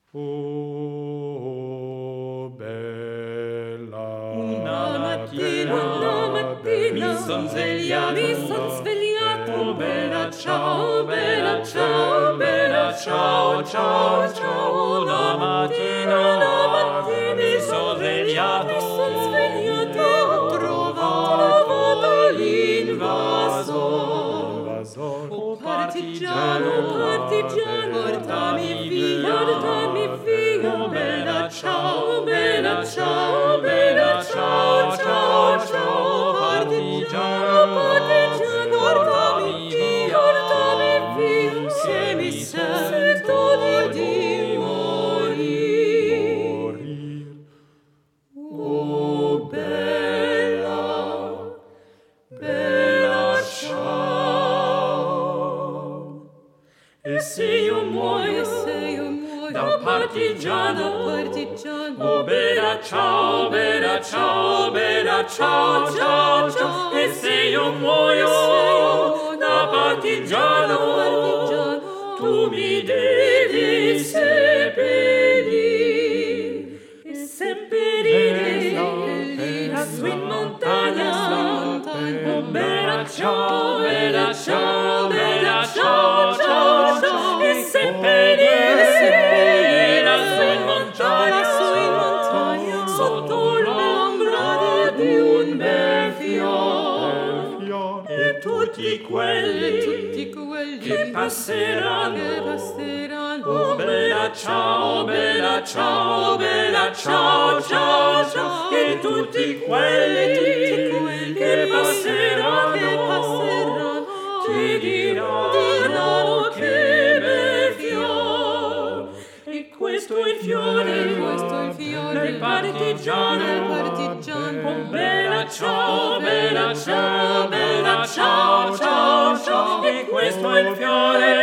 Oh, bella Una mattina mi son svegliato, oh, bella ciao, bella ciao, bella ciao, ciao, ciao. Una mattina mi son svegliato, ho trovato l'invasor. Oh, partigiano, portami via. Oh, bella ciao, bella ciao, bella ciao, ciao, ciao. Partigiano, portami via, che mi sento di morir. Oh, bella, bella ciao. E se io muoio da partigiano, oh, bella ciao, bella ciao, bella ciao, ciao, ciao. E se io muoio da partigiano, tu mi devi seppellire e seppellire lassù in montagna. Oh, bella ciao, bella ciao, bella ciao, ciao, ciao. E seppellire lassù in montagna, sotto l'ombra di un bel fior. E tutti quelli che passeranno, oh, bella ciao, bella ciao, bella ciao, ciao, ciao. E tutti quelli che passeranno ti diranno che bel fior. E questo è il fiore del partigiano. Oh, bella ciao, bella ciao, bella ciao, ciao, ciao. E questo è il fiore